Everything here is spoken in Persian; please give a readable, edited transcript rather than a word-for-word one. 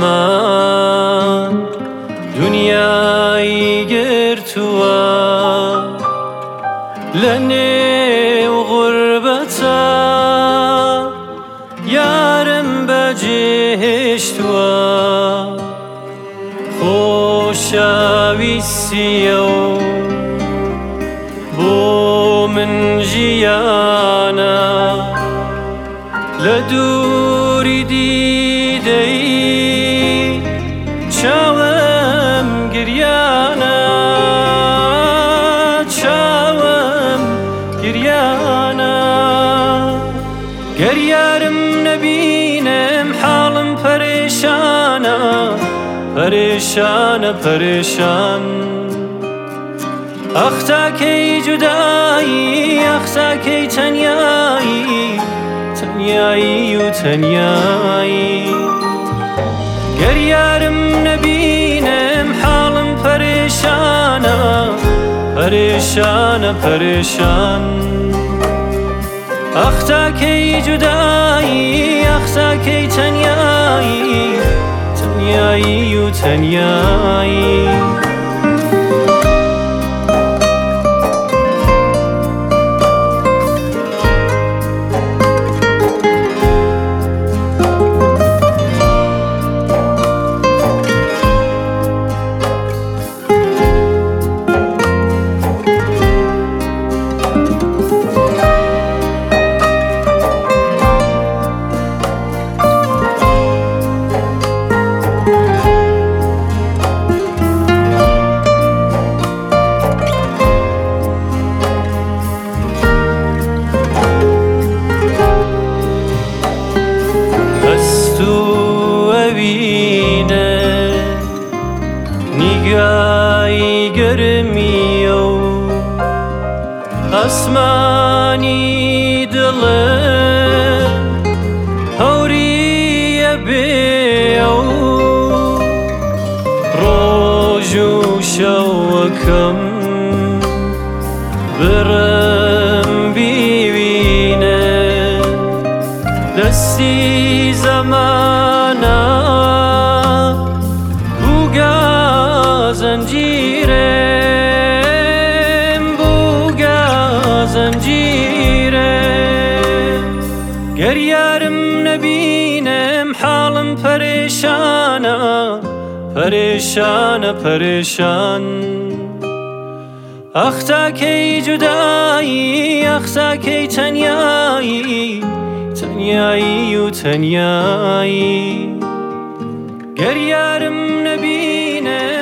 زمان دنیای گرتووە لە نێو غوربەتە یارم بەجێهێشتووە خۆشەویستیە و بۆ من ژیانە لە دووری دیدەی چاوم گریانە چاوم گریانە گەر یارم نەبینم حاڵم پەرێشانە پەرێشانە پەرێشان ئەخ تاکەی جودایی ئەخ تاکەی تەنیایی تەنیایی و تەنیایی گەر یارم نەبینم حاڵم پەرێشانە پەرێشانە پەرێشان ئەخ تاکەی جودایی ئەخ تاکەی تەنیایی تەنیایی و تەنیایی نیگای گەرمیە و ئەسمانی دڵە هەوریە بێ و ڕۆژ و شەوەکەم برم بیبینە دەستی زەمانە زنجیرم بووگە زنجیرم گەر یارم نەبینم حاڵم پەرێشانە پەرێشانە پەرێشان ئەخ تاکەی جودایی ئەخ تاکەی تەنیایی تەنیایی و تەنیایی گەر یارم نەبینم